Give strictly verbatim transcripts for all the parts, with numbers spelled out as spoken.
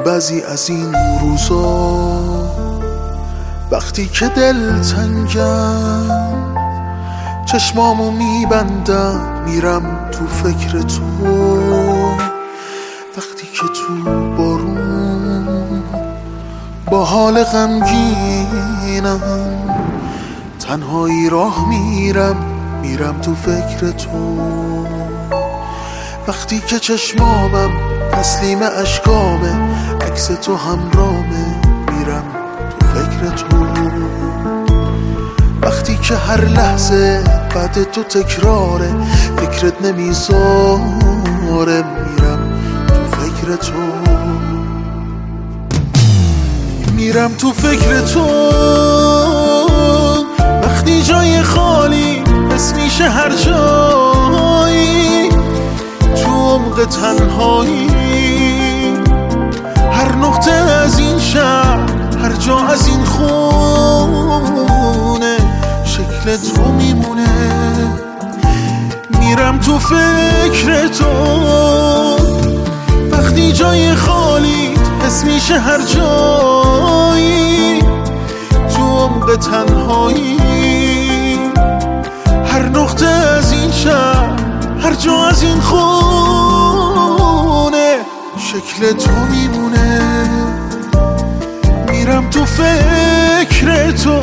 بعضی از این روزا وقتی که دل تنگم چشمامو میبندم میرم تو فکر تو، وقتی که تو بارون با حال غمگینم تنهایی راه میرم میرم تو فکر تو، وقتی که چشمامم تسلیم اشکامه عکس تو همرامه میرم تو فکر تو، وقتی که هر لحظه بعد تو تکراره فکرت نمیذاره میرم تو فکر تو، میرم تو فکر تو، وقتی جای خالی حس میشه هر جایی تو عمق تنهایی، هر نقطه از این شهر هر جا از این خونه شکل تو میمونه، میرم تو فکر تو، وقتی جای خالی حس میشه هر جایی تو عمق تنهایی، هر نقطه از این شهر هر جا از این خونه شکل تو میمونه، میرم تو فکر تو.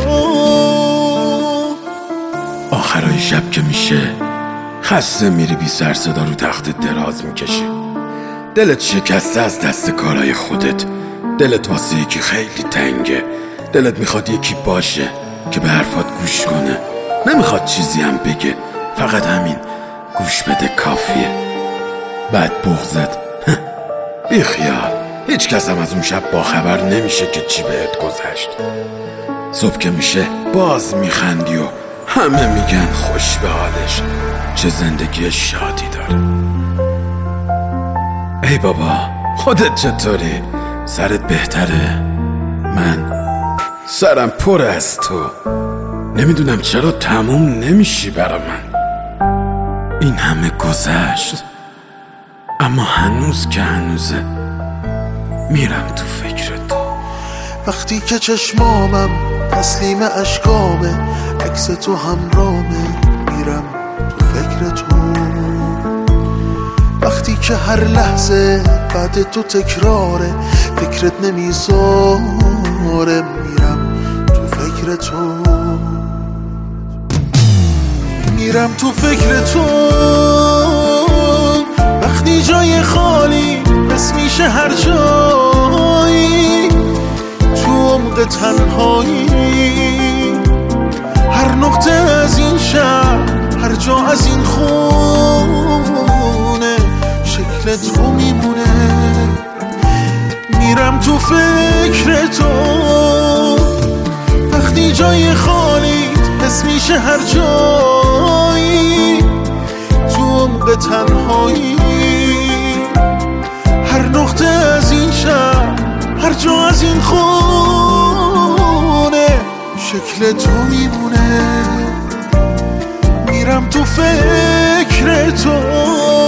آخرای شب که میشه خسته میری بی سر صدا رو تخت دراز میکشی، دلت شکسته از دست کارای خودت، دلت واسه یکی خیلی تنگه، دلت میخواد یکی باشه که به حرفات گوش کنه، نمیخواد چیزی هم بگه، فقط همین گوش بده کافیه. بعد بغضت بی خیال، هیچ کس هم از اون شب باخبر نمیشه که چی بهت گذشت. صبح که میشه باز میخندی و همه میگن خوش به حالش، چه زندگی شادی داره. ای بابا خودت چطوری؟ سرت بهتره؟ من سرم پر از تو، نمیدونم چرا تموم نمیشی برا من. این همه گذشت اما هنوز که هنوزه میرم تو فکر تو، وقتی که چشمامم تسلیم اشکامه عکس تو همرامه میرم تو فکر تو، وقتی که هر لحظه بعد تو تکراره فکرت نمیذاره میرم تو فکر تو، میرم تو فکر تو، وقتی جای خالی حس میشه هر جایی تو عمق تنهایی، هر نقطه از این شهر هر جا از این خونه شکل تو میمونه، میرم تو فکر تو، وقتی جای خالی حس میشه هر جایی تو عمق تنهایی، هر نقطه از این شهر هر جا از این خونه شکل تو میمونه، میرم تو فکر تو.